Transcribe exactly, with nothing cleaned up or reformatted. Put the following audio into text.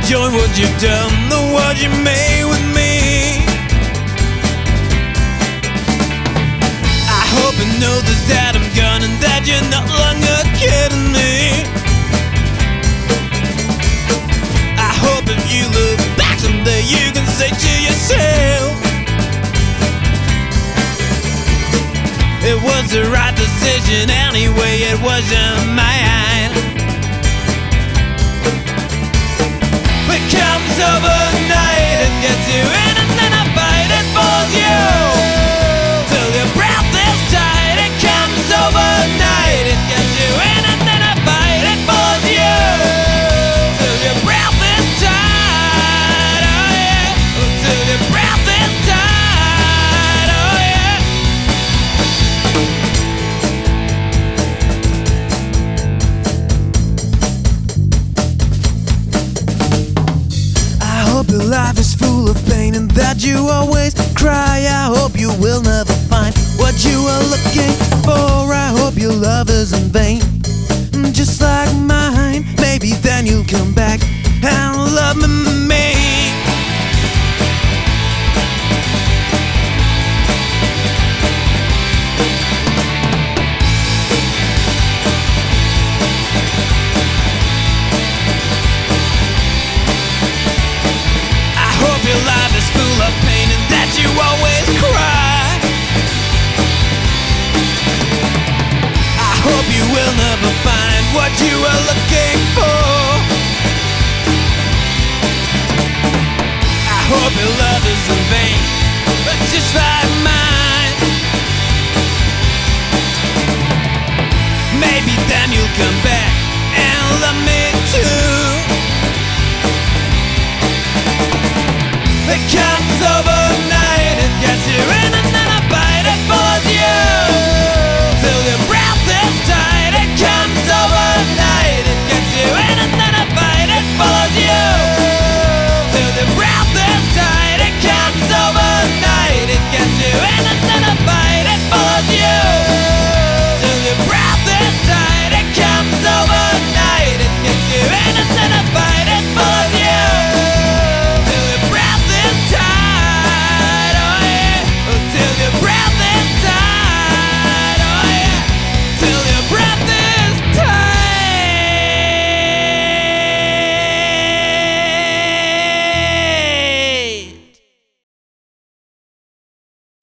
Join what you've done, the world you made with me. I hope you know this, that I'm gone, and that you're not longer kidding me. I hope if you look back someday you can say to yourself, it was the right decision anyway, it wasn't mine. It comes overnight and gets you in, and then I fight it for you till your breath is tight. It comes overnight and gets you in, and then I fight it for you till your breath is tight. Oh yeah, till your breath is tight. Oh yeah. I hope your life is full of pain and that you always cry. I hope you will never find what you are looking for. I hope your love isn't vain, just like mine. Maybe then you'll come back and love me. Your life is full of pain and that you always cry. I hope you will never find what you are looking for. I hope your love is in vain.